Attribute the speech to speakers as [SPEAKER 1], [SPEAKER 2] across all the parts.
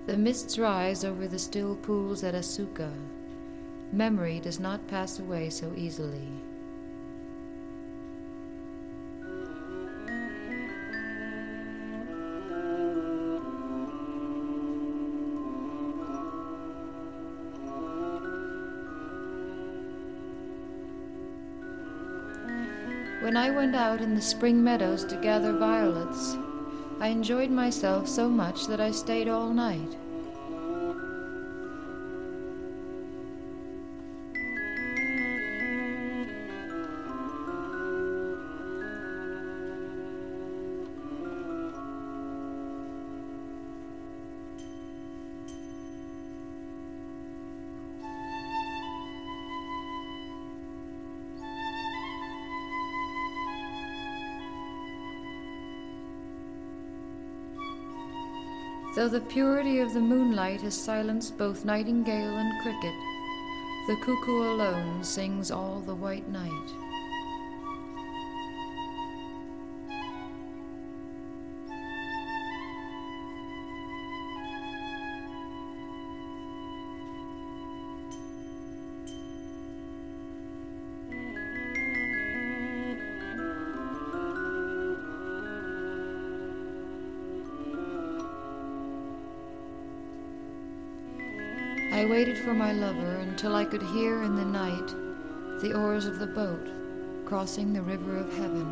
[SPEAKER 1] The mists rise over the still pools at Asuka. Memory does not pass away so easily. When I went out in the spring meadows to gather violets, I enjoyed myself so much that I stayed all night. Though the purity of the moonlight has silenced both nightingale and cricket, the cuckoo alone sings all the white night. I waited for my lover until I could hear in the night the oars of the boat crossing the river of heaven.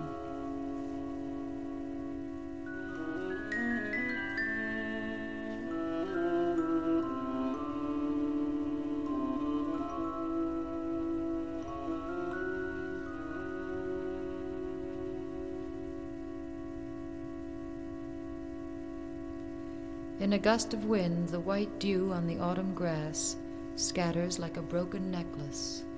[SPEAKER 1] In a gust of wind, the white dew on the autumn grass scatters like a broken necklace.